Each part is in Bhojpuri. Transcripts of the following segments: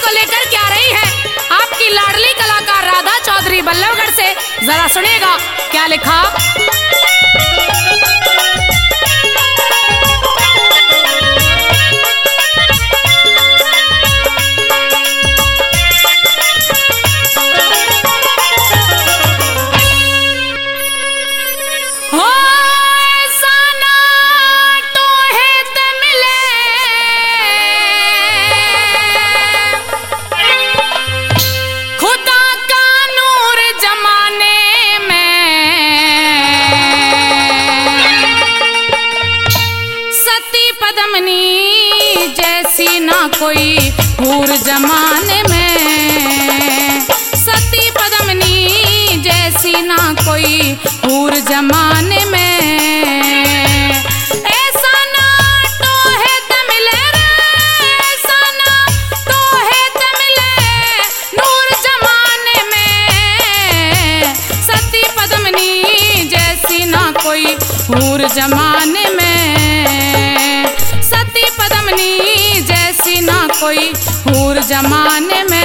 को लेकर के आ रही है आपकी लाडली कलाकार राधा चौधरी बल्लभगढ़ से। जरा सुनिएगा क्या लिखा। जैसी ना कोई हूर जमाने में, सती पद्मिनी जैसी ना कोई हूर जमाने में। ऐसा ना तो है तमिले रे, ऐसा ना तो है तमिले नूर जमाने में। सती पद्मिनी जैसी ना कोई हूर जमाने में, जैसी ना कोई हूर जमाने में।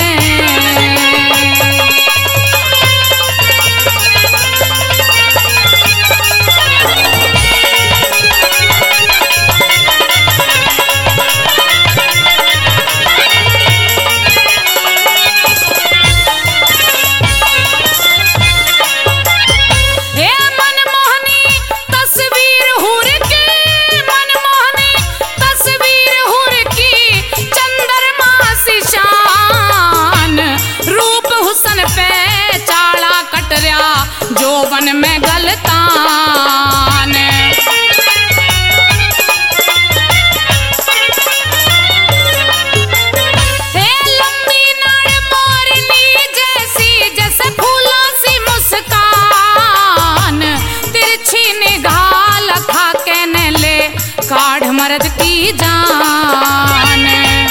जोवन में गलतान, हे लंबी नाड़ मोरनी जैसी, जैसे फूलों सी मुस्कान। तिरछी निगाह लखा कहने ले काढ़ मर्द की जान।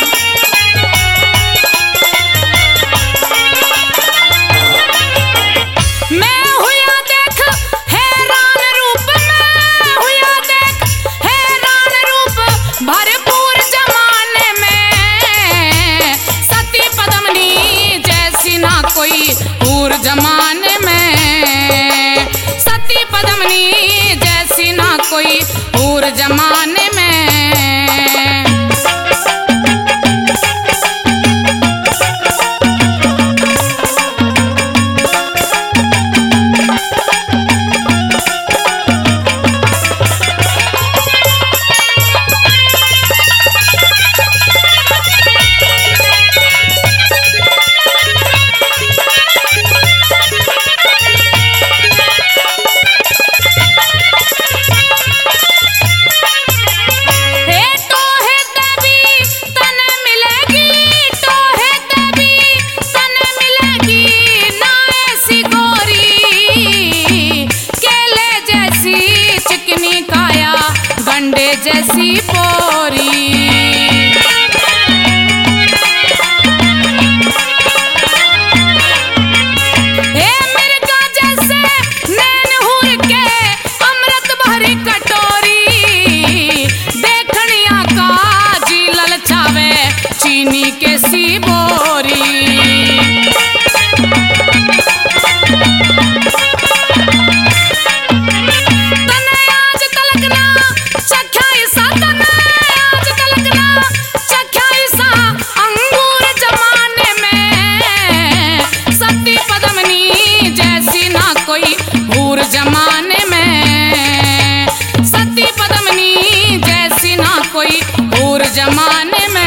जमाने में सती पद्मिनी जैसी ना कोई हूर जमाने में। जैसी पोरी हे मिर्गा जैसे नैन हूर के अमृत भरी कटोरी। देखनिया का जी ललचावे चीनी के सी बोरी। जमाने में सती पद्मिनी जैसी ना कोई हूर जमाने में।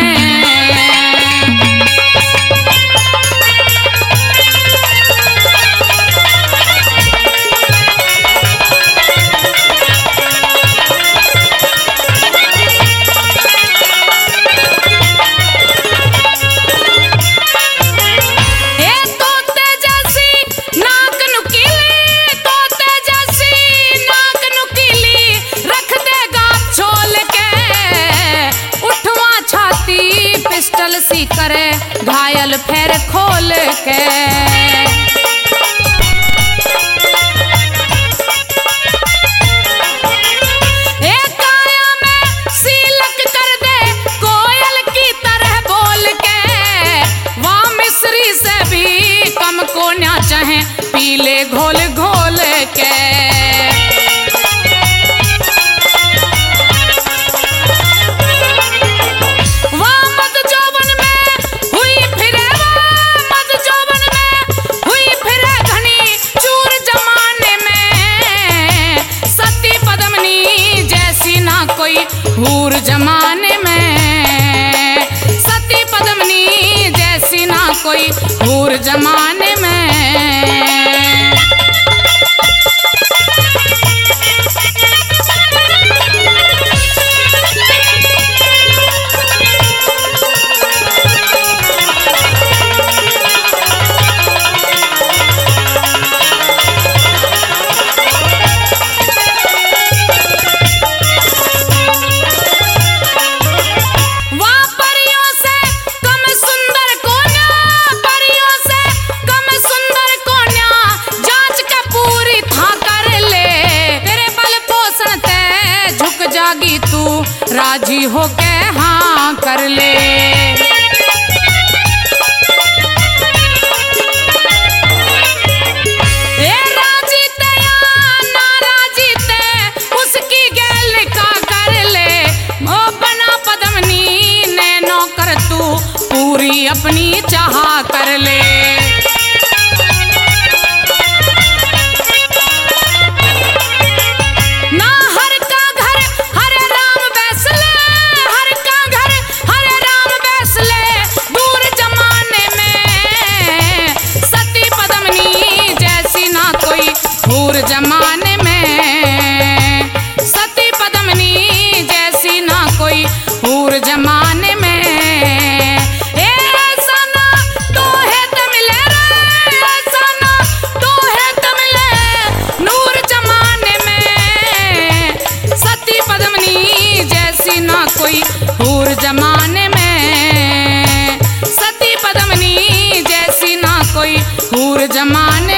सी करे घायल फेर खोल के, एक काया में सीलक कर दे कोयल की तरह बोल के। कोई हूर जमाने में। जागी तू राजी हो के हाँ कर ले। ए राजी ते या नाराजी ते उसकी गैल का कर ले। ओ बना पद्मनी ने नौकर तू पूरी अपनी चाह कर ले। जमाने में सती पद्मनी जैसी ना कोई हूर जमाने में। ऐसा ना तो है तमिले रे, ऐसा ना तो है तमिले नूर जमाने में। सती पद्मनी जैसी ना कोई हूर जमाने में। सती पद्मनी जैसी ना कोई हूर जमाने